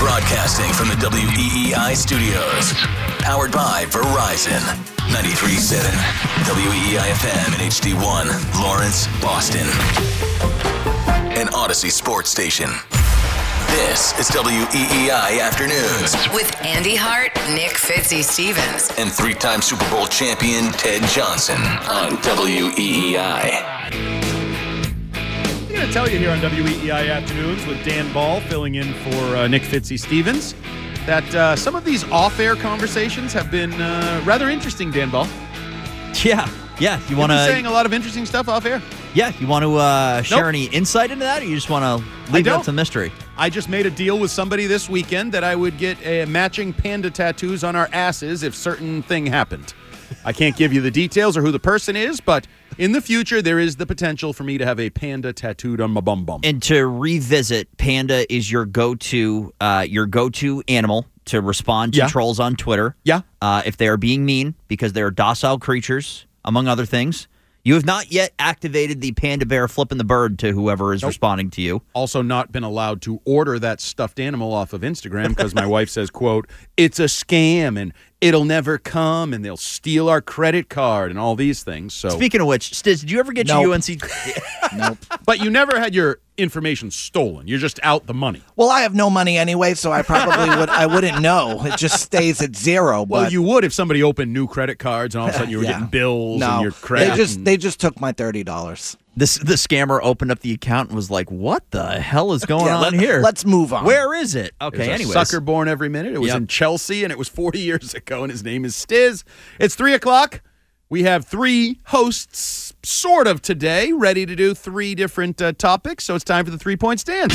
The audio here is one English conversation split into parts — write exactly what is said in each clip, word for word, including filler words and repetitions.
Broadcasting from the W E E I studios. Powered by Verizon. ninety-three point seven W E E I F M and H D one, Lawrence, Boston. An Odyssey sports station. This is W E E I Afternoons. With Andy Hart, Nick Fitzy Stevens. And three-time Super Bowl champion Ted Johnson on W E E I. I'm going to tell you here on W E E I Afternoons with Dan Ball filling in for uh, Nick Fitzy Stevens that uh, some of these off-air conversations have been uh, rather interesting, Dan Ball. Yeah, yeah. You want to saying a lot of interesting stuff off-air? Yeah, you want to uh, share Nope. any insight into that, or you just want to leave it up to mystery? I just made a deal with somebody this weekend that I would get uh, matching panda tattoos on our asses if certain thing happened. I can't give you the details or who the person is, but in the future, there is the potential for me to have a panda tattooed on my bum bum. And to revisit, panda is your go-to, uh, your go-to animal to respond to Yeah. trolls on Twitter. Yeah. Uh, if they are being mean, because they are docile creatures, among other things. You have not yet activated the panda bear flipping the bird to whoever is Nope. responding to you. Also not been allowed to order that stuffed animal off of Instagram because my wife says, quote, it's a scam and it'll never come and they'll steal our credit card and all these things. So, Speaking of which, Stiz, did you ever get Nope. your U N C? Nope. But you never had your information stolen. You're just out the money. Well, I have no money anyway, so I probably would. I wouldn't know. It just stays at zero. Well, but you would if somebody opened new credit cards and all of a sudden you were Yeah. getting bills no, and your credit. they just and- they just took my thirty dollars. This the scammer opened up the account and was like, "What the hell is going Yeah, on let, here? Let's move on. Where is it?" Okay, There's a anyways. sucker born every minute. It was Yep. in Chelsea, and it was forty years ago, and his name is Stiz. It's three o'clock. We have three hosts, sort of, today, ready to do three different uh, topics, so it's time for the three-point stance.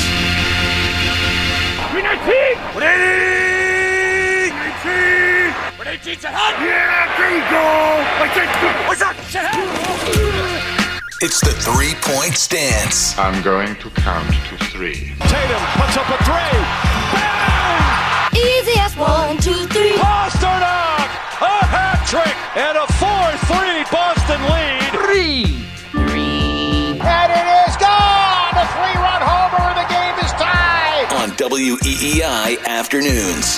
It's the three-point stance. I'm going to count to three. Tatum puts up a three. Bang! Easy as one, two, three. Pasternak! A hat trick and a four three Boston lead. Three. And it is gone! A three-run homer and the game is tied! On W E E I Afternoons.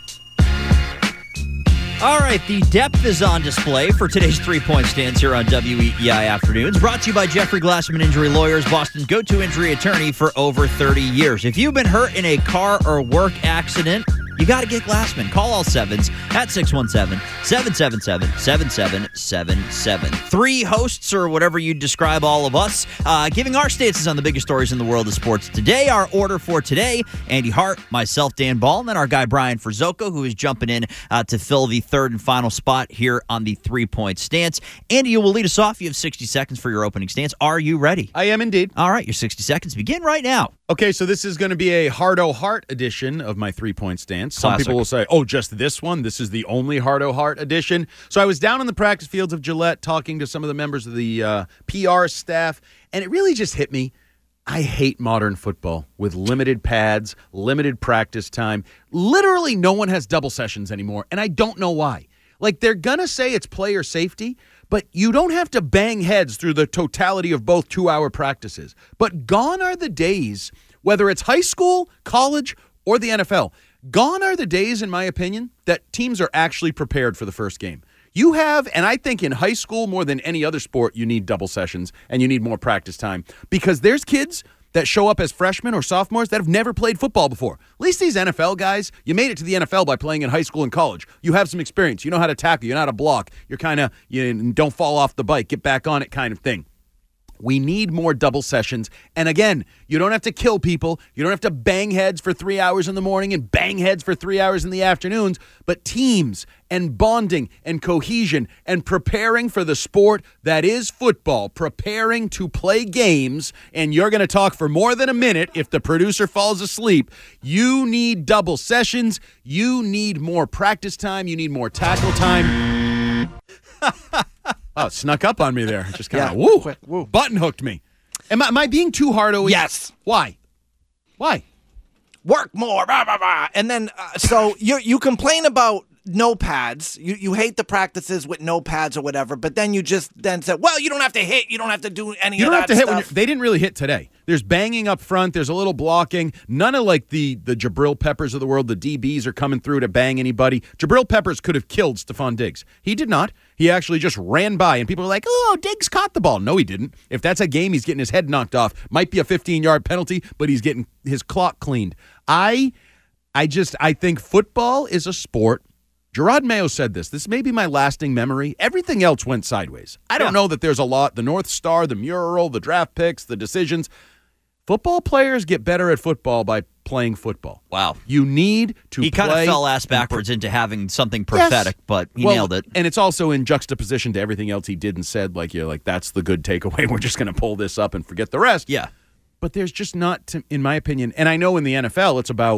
All right, the depth is on display for today's three-point stance here on W E E I Afternoons. Brought to you by Jeffrey Glassman Injury Lawyers, Boston's go-to injury attorney for over thirty years. If you've been hurt in a car or work accident, you got to get Glassman. Call all sevens at six one seven, seven seven seven, seven seven seven seven. Three hosts, or whatever you describe all of us, uh, giving our stances on the biggest stories in the world of sports today. Our order for today, Andy Hart, myself, Dan Ball, and then our guy Brian Frizzoka, who is jumping in uh, to fill the third and final spot here on the three-point stance. Andy, you will lead us off. You have sixty seconds for your opening stance. Are you ready? I am indeed. All right, your sixty seconds begin right now. Okay, so this is going to be a Hard-O-Heart edition of my three-point stance. Some Classic. people will say, oh, just this one? This is the only Hard-O-Heart edition. So I was down in the practice fields of Gillette talking to some of the members of the uh, P R staff, and it really just hit me. I hate modern football with limited pads, limited practice time. Literally no one has double sessions anymore, and I don't know why. Like, they're going to say it's player safety, but you don't have to bang heads through the totality of both two-hour practices. But gone are the days, whether it's high school, college, or the N F L, gone are the days, in my opinion, that teams are actually prepared for the first game. You have, and I think in high school more than any other sport, you need double sessions and you need more practice time because there's kids that show up as freshmen or sophomores that have never played football before. At least these N F L guys, you made it to the N F L by playing in high school and college. You have some experience. You know how to tackle. You know how to block. You're kind of, you don't fall off the bike, get back on it kind of thing. We need more double sessions. And again, you don't have to kill people. You don't have to bang heads for three hours in the morning and bang heads for three hours in the afternoons. But teams and bonding and cohesion and preparing for the sport that is football, preparing to play games, and you're going to talk for more than a minute if the producer falls asleep. You need double sessions. You need more practice time. You need more tackle time. Oh, it snuck up on me there. Just kind of, Yeah, woo, quick, woo. button hooked me. Am I, am I being too hard? Always? Yes. Why? Why? Work more, blah, blah, blah. And then uh, so you you complain about no pads. You you hate the practices with no pads or whatever, but then you just then say, well, you don't have to hit. You don't have to do any You of don't that have to hit when stuff. you're, they didn't really hit today. There's banging up front. There's a little blocking. None of like the the Jabril Peppers of the world. The D Bs are coming through to bang anybody. Jabril Peppers could have killed Stephon Diggs. He did not. He actually just ran by, and people are like, oh, Diggs caught the ball. No, he didn't. If that's a game, he's getting his head knocked off. Might be a fifteen-yard penalty, but he's getting his clock cleaned. I, I just, I think football is a sport. Gerard Mayo said this. This may be my lasting memory. Everything else went sideways. I don't yeah. know that there's a lot. The North Star, the mural, the draft picks, the decisions. Football players get better at football by playing football. Wow. You need to he play. He kind of fell ass backwards into having something prophetic, yes. but he well, nailed it. And it's also in juxtaposition to everything else he did and said, like, you're like, that's the good takeaway. We're just going to pull this up and forget the rest. Yeah. But there's just not, to, in my opinion, and I know in the N F L it's about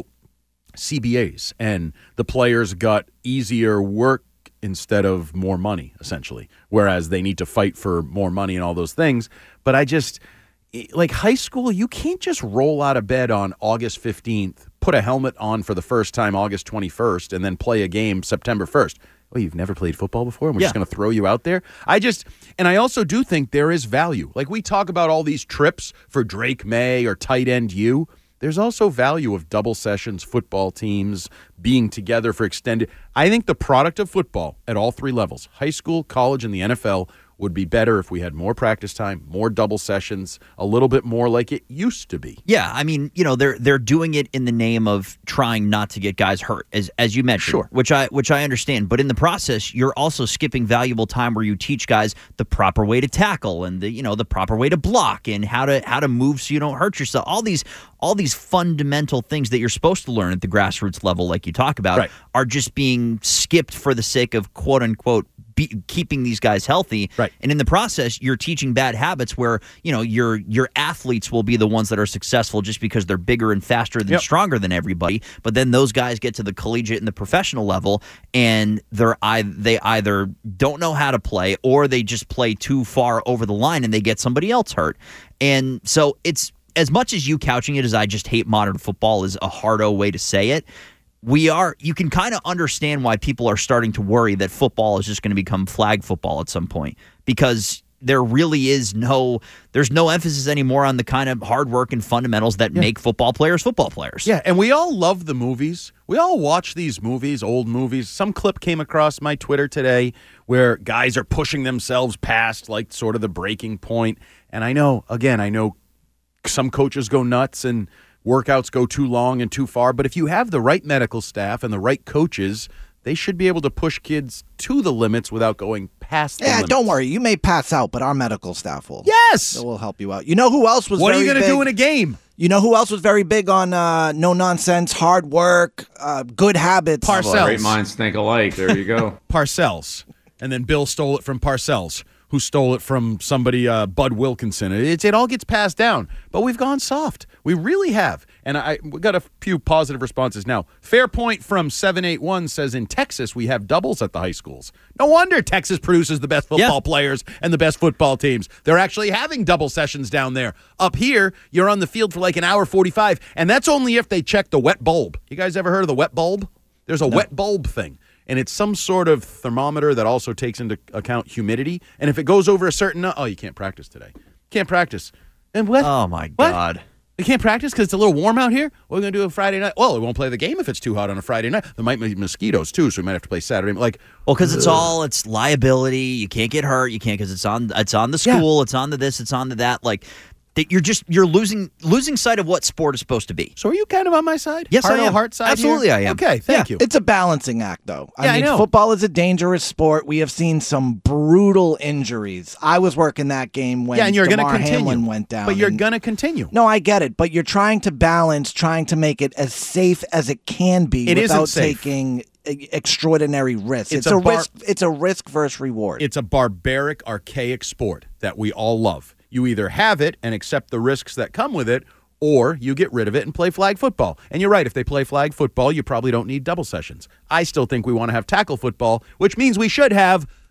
C B As, and the players got easier work instead of more money, essentially, whereas they need to fight for more money and all those things. But I just, like high school, you can't just roll out of bed on August fifteenth, put a helmet on for the first time August twenty-first, and then play a game September first. Oh, you've never played football before, and we're yeah. just going to throw you out there? I just, and I also do think there is value. Like we talk about all these trips for Drake May or tight end you. There's also value of double sessions, football teams being together for extended. I think the product of football at all three levels, high school, college, and the N F L, would be better if we had more practice time, more double sessions, a little bit more like it used to be. Yeah, I mean, you know, they're they're doing it in the name of trying not to get guys hurt, as as you mentioned, sure. which I which I understand. But in the process, you're also skipping valuable time where you teach guys the proper way to tackle and the you know the proper way to block and how to how to move so you don't hurt yourself. All these all these fundamental things that you're supposed to learn at the grassroots level, like you talk about, right. are just being skipped for the sake of quote unquote Be, keeping these guys healthy. Right. And in the process, you're teaching bad habits where, you know, your your athletes will be the ones that are successful just because they're bigger and faster and yep. stronger than everybody. But then those guys get to the collegiate and the professional level and they're I, they either don't know how to play or they just play too far over the line and they get somebody else hurt. And so it's as much as you couching it as I just hate modern football is a hardo way to say it. We are, you can kind of understand why people are starting to worry that football is just going to become flag football at some point because there really is no, there's no emphasis anymore on the kind of hard work and fundamentals that yeah. make football players football players. Yeah, and we all love the movies. We all watch these movies, old movies. Some clip came across my Twitter today where guys are pushing themselves past like sort of the breaking point. And I know, again, I know some coaches go nuts and workouts go too long and too far, but if you have the right medical staff and the right coaches, they should be able to push kids to the limits without going past the yeah, limits. Don't worry. You may pass out, but our medical staff will. Yes! Will help you out. You know who else was What very are you going to big? do in a game? You know who else was very big on uh, no-nonsense, hard work, uh, good habits? Parcells. Well, great minds think alike. There you go. Parcells. And then Bill stole it from Parcells, who stole it from somebody, uh, Bud Wilkinson. It, it all gets passed down, but we've gone soft. We really have. And I we got a few positive responses now. Fair Point from seven eight one says, in Texas, we have doubles at the high schools. No wonder Texas produces the best football yeah. players and the best football teams. They're actually having double sessions down there. Up here, you're on the field for like an hour forty-five, and that's only if they check the wet bulb. You guys ever heard of the wet bulb? There's a no. wet bulb thing. And it's some sort of thermometer that also takes into account humidity. And if it goes over a certain, oh, you can't practice today. Can't practice. And what? Oh, my what? God. You can't practice because it's a little warm out here? What are we going to do on Friday night? Well, we won't play the game if it's too hot on a Friday night. There might be mosquitoes, too, so we might have to play Saturday. Like, well, because it's all, it's liability. You can't get hurt. You can't because it's on, it's on the school. Yeah. It's on the this. It's on the that. Like, that you're just you're losing losing sight of what sport is supposed to be. So are you kind of on my side? Yes, Heart I am. Heart side Absolutely, here? I am. Okay, thank yeah. you. It's a balancing act, though. I yeah, mean, I know. Football is a dangerous sport. We have seen some brutal injuries. I was working that game when yeah, and you're going to DeMar continue. Hamlin went down. But you're and, going to continue. No, I get it. But you're trying to balance, trying to make it as safe as it can be it without isn't safe. taking extraordinary risks. It's, it's a, a bar- risk. It's a risk versus reward. It's a barbaric, archaic sport that we all love. You either have it and accept the risks that come with it, or you get rid of it and play flag football. And you're right, if they play flag football, you probably don't need double sessions. I still think we want to have tackle football, which means we should have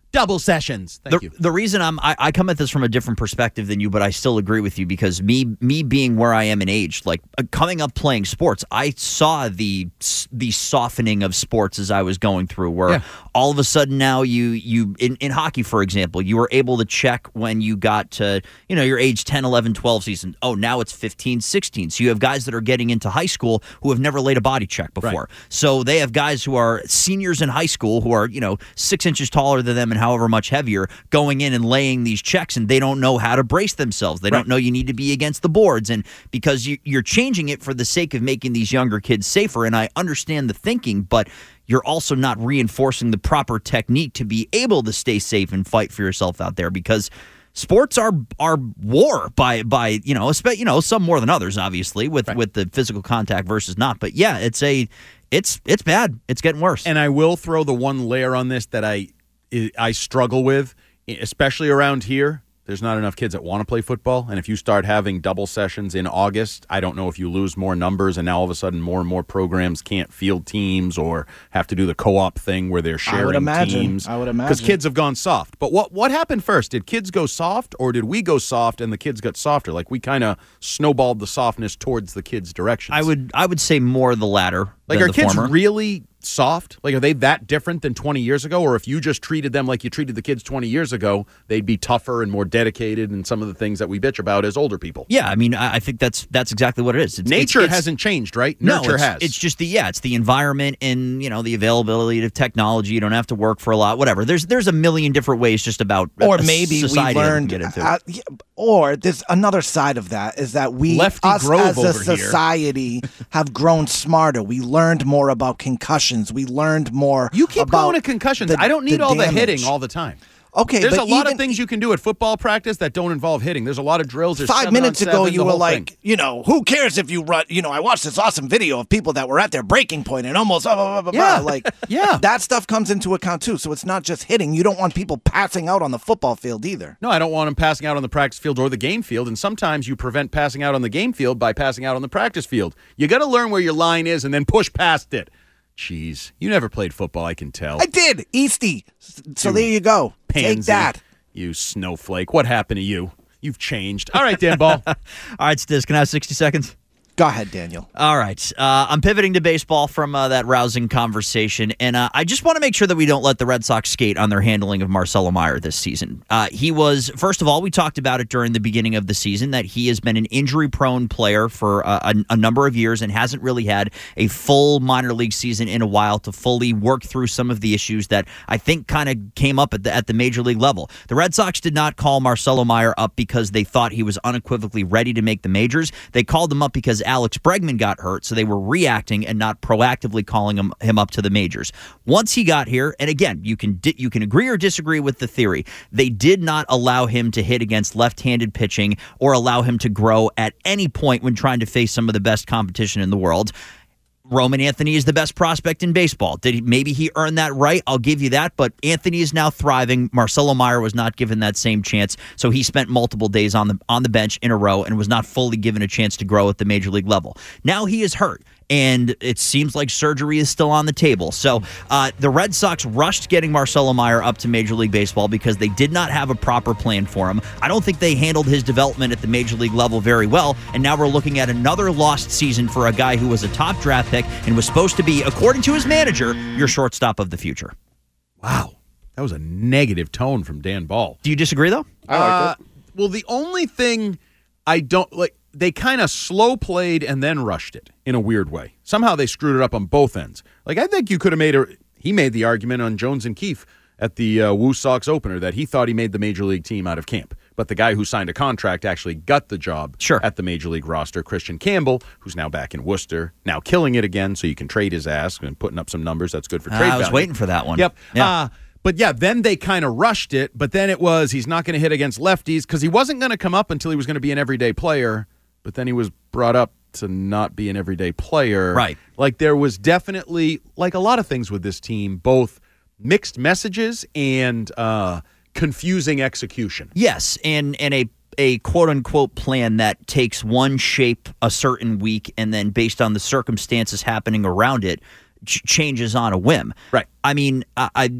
Double sessions. Thank the, you. The reason I'm I, I come at this from a different perspective than you, but I still agree with you because me me being where I am in age, like uh, coming up playing sports, I saw the the softening of sports as I was going through. Where Yeah. all of a sudden now you you in, in hockey, for example, you were able to check when you got to you know your age ten, eleven, twelve season. Oh, now it's fifteen, sixteen. So you have guys that are getting into high school who have never laid a body check before. Right. So they have guys who are seniors in high school who are you know six inches taller than them and however much heavier going in and laying these checks, and they don't know how to brace themselves. They Right. don't know you need to be against the boards, and because you, you're changing it for the sake of making these younger kids safer, and I understand the thinking, but you're also not reinforcing the proper technique to be able to stay safe and fight for yourself out there because sports are are war by by you know, espe- you know some more than others, obviously, with Right. with the physical contact versus not. But yeah, it's a it's it's bad. It's getting worse. And I will throw the one layer on this that I I struggle with, especially around here. There's not enough kids that want to play football, and if you start having double sessions in August, I don't know if you lose more numbers, and now all of a sudden more and more programs can't field teams or have to do the co-op thing where they're sharing I would imagine. teams. I would imagine. Because kids have gone soft. But what, what happened first? Did kids go soft, or did we go soft and the kids got softer? Like we kind of snowballed the softness towards the kids' directions. I would I would say more the latter. Like, than are the kids former. really soft? Like, are they that different than twenty years ago? Or if you just treated them like you treated the kids twenty years ago, they'd be tougher and more dedicated in some of the things that we bitch about as older people? Yeah, I mean, I I think that's that's exactly what it is. It's, Nature it's, it's, hasn't changed, right? No, Nurture it's, has. It's just the yeah, it's the environment and you know the availability of technology. You don't have to work for a lot, whatever. There's there's a million different ways just about Or a maybe we society learned, to get into. uh, yeah, or there's another side of that is that we, Lefty us Grove as a over here. society, have grown smarter. We learned more about concussions. We learned more. you keep about going to concussions. the- I don't need the all the damage. hitting all the time. Okay, There's but a lot even, of things you can do at football practice that don't involve hitting. There's a lot of drills. There's Five seven minutes on ago, seven, you the were whole like, thing. you know, who cares if you run? You know, I watched this awesome video of people that were at their breaking point and almost blah, blah, blah, blah, Yeah. blah. Like, Yeah. that stuff comes into account too. So it's not just hitting. You don't want people passing out on the football field either. No, I don't want them passing out on the practice field or the game field. And sometimes you prevent passing out on the game field by passing out on the practice field. You got to learn where your line is and then push past it. Jeez, you never played football, I can tell. I did, Easty. So You there you go. Take Pansy. that. You snowflake. What happened to you? You've changed. All right, Dan Ball. All right, Stiz, can I have sixty seconds? Go ahead, Daniel. All right. Uh, I'm pivoting to baseball from uh, that rousing conversation, and uh, I just want to make sure that we don't let the Red Sox skate on their handling of Marcelo Meyer this season. Uh, he was, first of all, we talked about it during the beginning of the season, that he has been an injury-prone player for uh, a, a number of years and hasn't really had a full minor league season in a while to fully work through some of the issues that I think kind of came up at the, at the major league level. The Red Sox did not call Marcelo Meyer up because they thought he was unequivocally ready to make the majors. They called him up because Alex Bregman got hurt, so they were reacting and not proactively calling him, him up to the majors. Once he got here, and again, you can di- you can agree or disagree with the theory, they did not allow him to hit against left-handed pitching or allow him to grow at any point when trying to face some of the best competition in the world. Roman Anthony is the best prospect in baseball. Did he, maybe he earned that right? I'll give you that. But Anthony is now thriving. Marcelo Meyer was not given that same chance, so he spent multiple days on the on the bench in a row and was not fully given a chance to grow at the major league level. Now he is hurt, and it seems like surgery is still on the table. So uh, the Red Sox rushed getting Marcelo Meyer up to Major League Baseball because they did not have a proper plan for him. I don't think they handled his development at the Major League level very well, and now we're looking at another lost season for a guy who was a top draft pick and was supposed to be, according to his manager, your shortstop of the future. Wow. That was a negative tone from Dan Ball. Do you disagree, though? I like Uh, well, the only thing I don't like, they kind of slow played and then rushed it in a weird way. Somehow they screwed it up on both ends. Like, I think you could have made a, he made the argument on Jones and Keefe at the uh, Woo Sox opener that he thought he made the major league team out of camp. But the guy who signed a contract actually got the job Sure. at the major league roster, Christian Campbell, who's now back in Worcester, now killing it again, so you can trade his ass and putting up some numbers. That's good for trade Uh, I was value. waiting for that one. Yep. Yeah. Uh, but yeah, then they kind of rushed it, but then it was he's not going to hit against lefties because he wasn't going to come up until he was going to be an everyday player, but then he was brought up to not be an everyday player. Right. Like there was definitely, like a lot of things with this team, both mixed messages and uh, confusing execution. Yes, and and a a quote-unquote plan that takes one shape a certain week and then based on the circumstances happening around it ch- changes on a whim. Right. I mean, I, I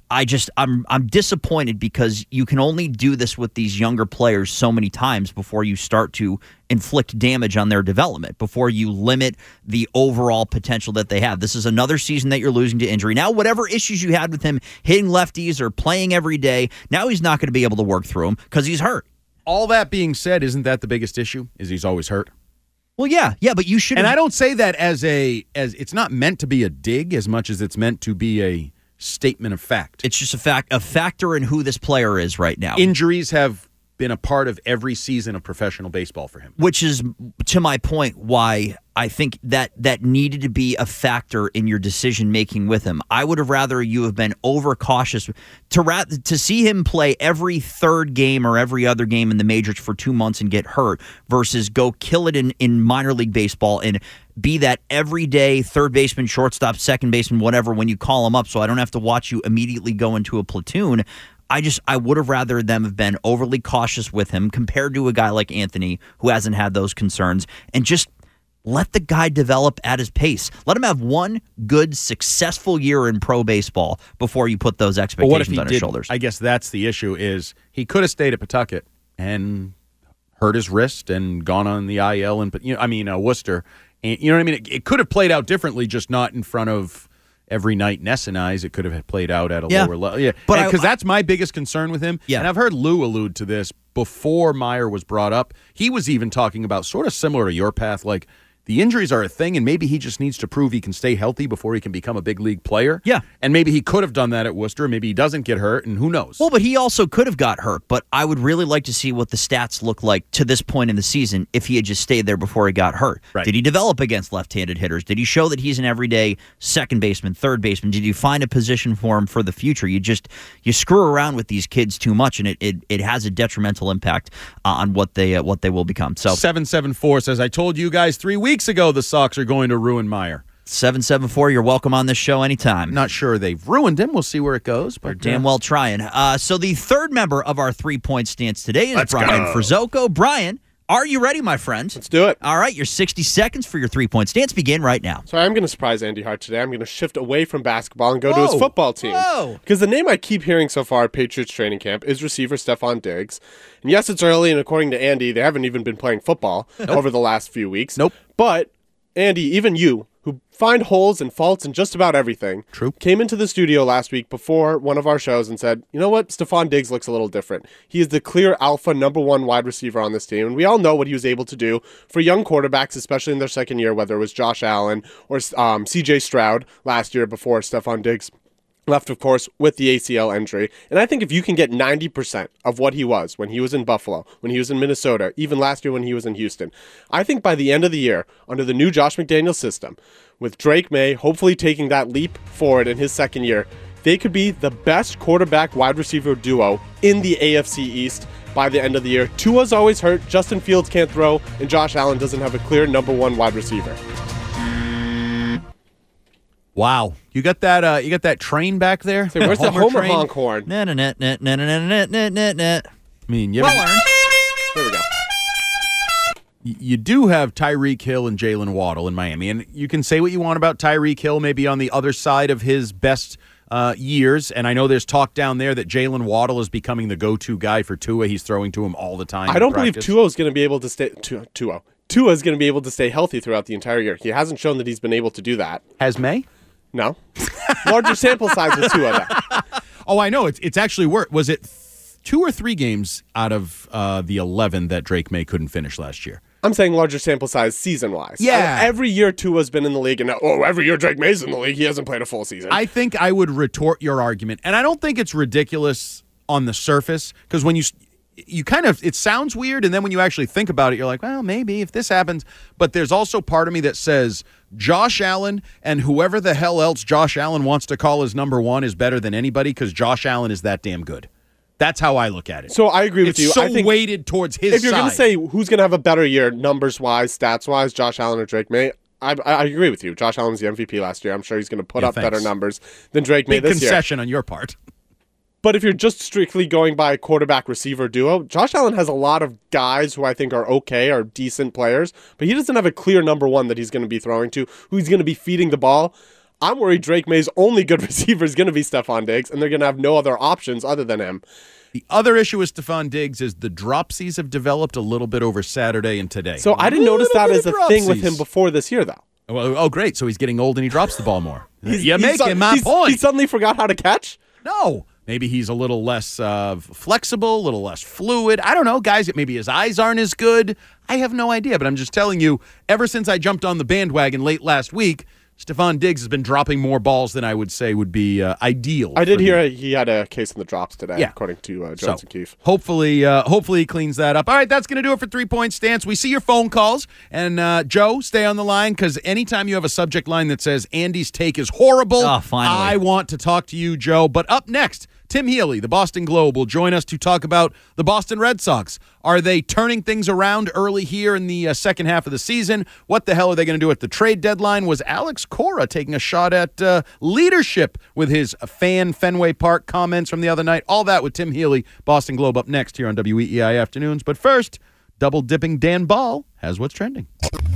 I just I'm I'm disappointed because you can only do this with these younger players so many times before you start to inflict damage on their development, before you limit the overall potential that they have. This is another season that you're losing to injury. Now, whatever issues you had with him hitting lefties or playing every day, now he's not going to be able to work through them because he's hurt. All that being said, isn't that the biggest issue? Is he's always hurt? Well, yeah, yeah, but you should. And I don't say that as a as it's not meant to be a dig as much as it's meant to be a statement of fact. It's just a fact, a factor in who this player is right now. Injuries have been a part of every season of professional baseball for him. Which is, to my point, why I think that that needed to be a factor in your decision-making with him. I would have rather you have been overcautious to ra- to see him play every third game or every other game in the majors for two months and get hurt versus go kill it in, in minor league baseball and be that everyday third baseman, shortstop, second baseman, whatever, when you call him up so I don't have to watch you immediately go into a platoon. I just I would have rather them have been overly cautious with him compared to a guy like Anthony who hasn't had those concerns and just let the guy develop at his pace. Let him have one good, successful year in pro baseball before you put those expectations what if he on his didn't? shoulders. I guess that's the issue is he could have stayed at Pawtucket and hurt his wrist and gone on the I L and you know I mean uh, Worcester. And, you know what I mean? It, it could have played out differently, just not in front of every night Ness and I's. It could have played out at a yeah. lower level. Yeah, but because that's my biggest concern with him. Yeah. And I've heard Lou allude to this before Meyer was brought up. He was even talking about sort of similar to your path, like the injuries are a thing, and maybe he just needs to prove he can stay healthy before he can become a big league player. Yeah. And maybe he could have done that at Worcester. Maybe he doesn't get hurt, and who knows? Well, but he also could have got hurt. But I would really like to see what the stats look like to this point in the season if he had just stayed there before he got hurt. Right. Did he develop against left-handed hitters? Did he show that he's an everyday second baseman, third baseman? Did you find a position for him for the future? You just you screw around with these kids too much, and it it, it has a detrimental impact uh, on what they uh, what they will become. So seven seven four says, I told you guys three weeks ago the Sox are going to ruin Meyer. seven seven four, you're welcome on this show anytime. Not sure they've ruined him. We'll see where it goes. But They're damn well trying. Uh, so the third member of our three-point stance today is Let's Brian go. Frizzoco. Brian, are you ready, my friend? Let's do it. All right, your sixty seconds for your three-point stance begin right now. So I'm going to surprise Andy Hart today. I'm going to shift away from basketball and go Whoa. to his football team. Whoa. Because the name I keep hearing so far at Patriots training camp is receiver Stephon Diggs. And yes, it's early, and according to Andy, they haven't even been playing football over the last few weeks. Nope. But, Andy, even you, who find holes and faults in just about everything, True. came into the studio last week before one of our shows and said, you know what, Stephon Diggs looks a little different. He is the clear alpha number one wide receiver on this team, and we all know what he was able to do for young quarterbacks, especially in their second year, whether it was Josh Allen or um, C J Stroud last year before Stephon Diggs left, of course, with the A C L injury. And I think if you can get ninety percent of what he was when he was in Buffalo, when he was in Minnesota, even last year when he was in Houston, I think by the end of the year, under the new Josh McDaniels system, with Drake May hopefully taking that leap forward in his second year, they could be the best quarterback wide receiver duo in the A F C East by the end of the year. Tua's always hurt, Justin Fields can't throw, and Josh Allen doesn't have a clear number one wide receiver. Wow, you got that? Uh, you got that train back there? Say, where's the Homer train? honk horn? Na na na na na na na na na na. I mean, you, Well ever- earned. There we go. y- you do have Tyreek Hill and Jalen Waddle in Miami, and you can say what you want about Tyreek Hill, maybe on the other side of his best uh, years. And I know there's talk down there that Jalen Waddle is becoming the go-to guy for Tua. He's throwing to him all the time. I in don't believe practice. Tua is going to be able to stay. Tua, Tua. Tua is going to be able to stay healthy throughout the entire year. He hasn't shown that he's been able to do that. Has May? No. Larger sample size with Tua. Then. Oh, I know. It's it's actually worked. Was it th- two or three games out of uh, the eleven that Drake May couldn't finish last year? I'm saying larger sample size season-wise. Yeah. Uh, every year Tua's been in the league, and now, oh, every year Drake May's in the league, he hasn't played a full season. I think I would retort your argument, and I don't think it's ridiculous on the surface, because when you you kind of, it sounds weird, and then when you actually think about it, you're like, well, maybe if this happens. But there's also part of me that says Josh Allen and whoever the hell else Josh Allen wants to call his number one is better than anybody, because Josh Allen is that damn good. That's how I look at it. So I agree with it's you. so I think weighted towards his if you're side. going to say who's going to have a better year, numbers-wise, stats-wise, Josh Allen or Drake May, I, I, I agree with you. Josh Allen's the M V P last year. I'm sure he's going to put Yeah, up thanks. better numbers than Drake May Big this year. concession on your part. But if you're just strictly going by quarterback-receiver duo, Josh Allen has a lot of guys who I think are okay, are decent players, but he doesn't have a clear number one that he's going to be throwing to, who he's going to be feeding the ball. I'm worried Drake May's only good receiver is going to be Stephon Diggs, and they're going to have no other options other than him. The other issue with Stephon Diggs is the dropsies have developed a little bit over Saturday and today. So I didn't notice that as a thing with him before this year, though. Well, oh, great. So he's getting old and he drops the ball more. He's, You're he's, making my he's, point. He suddenly forgot how to catch? No. Maybe he's a little less uh, flexible, a little less fluid. I don't know, guys. Maybe his eyes aren't as good. I have no idea, but I'm just telling you, ever since I jumped on the bandwagon late last week, Stephon Diggs has been dropping more balls than I would say would be uh, ideal. I did hear he had a case in the drops today, yeah. according to uh, Jones so, and Keefe. Hopefully, uh, hopefully he cleans that up. All right, that's going to do it for Three Point Stance. We see your phone calls. And, uh, Joe, stay on the line because anytime you have a subject line that says Andy's take is horrible, oh, finally. I want to talk to you, Joe. But up next, Tim Healy, the Boston Globe, will join us to talk about the Boston Red Sox. Are they turning things around early here in the uh, second half of the season? What the hell are they going to do at the trade deadline? Was Alex Cora taking a shot at uh, leadership with his fan Fenway Park comments from the other night? All that with Tim Healy, Boston Globe, up next here on W E E I Afternoons. But first, double-dipping Dan Ball has what's trending.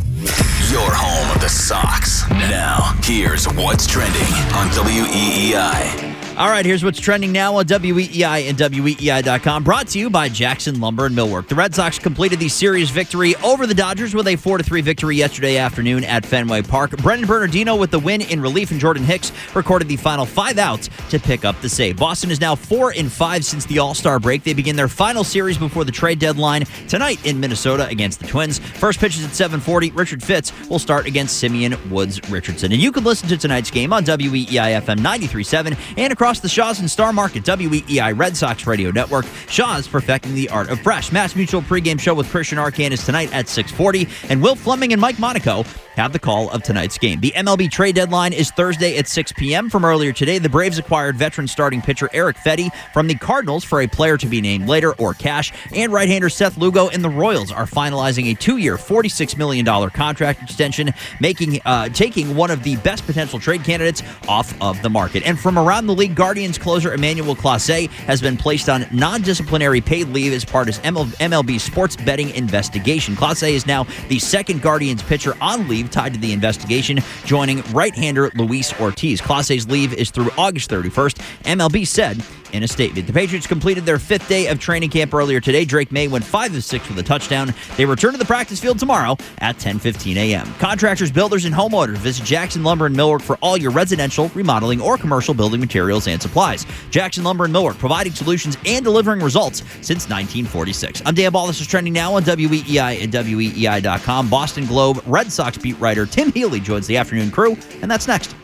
Your home of the Sox. Now, here's what's trending on W E E I. All right, here's what's trending now on W E E I and W E E I dot com. Brought to you by Jackson Lumber and Millwork. The Red Sox completed the series victory over the Dodgers with a four to three victory yesterday afternoon at Fenway Park. Brendan Bernardino with the win in relief, and Jordan Hicks recorded the final five outs to pick up the save. Boston is now four and five since the All-Star break. They begin their final series before the trade deadline tonight in Minnesota against the Twins. First pitch is at seven forty. Richard Fitz will start against Simeon Woods Richardson. And you can listen to tonight's game on W E E I F M ninety-three point seven and across the Shaw's and Star Market W E E I Red Sox Radio Network. Shaw's perfecting the art of fresh. Mass Mutual pregame show with Christian Arcand is tonight at six forty, and Will Fleming and Mike Monaco have the call of tonight's game. The M L B trade deadline is Thursday at six p.m. From earlier today, the Braves acquired veteran starting pitcher Eric Fetty from the Cardinals for a player to be named later or cash, and right-hander Seth Lugo and the Royals are finalizing a two-year, forty-six million dollars contract extension, making uh, taking one of the best potential trade candidates off of the market. And from around the league, Guardians closer Emmanuel Clase has been placed on non-disciplinary paid leave as part of M L B sports betting investigation. Clase is now the second Guardians pitcher on leave tied to the investigation, joining right-hander Luis Ortiz. Clase's leave is through August thirty-first, M L B said in a statement. The Patriots completed their fifth day of training camp earlier today. Drake May went five of six with a touchdown. They return to the practice field tomorrow at ten fifteen a.m. Contractors, builders, and homeowners, visit Jackson Lumber and Millwork for all your residential, remodeling, or commercial building materials and supplies. Jackson Lumber and Millwork, providing solutions and delivering results since nineteen forty-six. I'm Dan Ball. This is trending now on W E E I and W E E I dot com. Boston Globe Red Sox beat writer Tim Healy joins the afternoon crew, and that's next.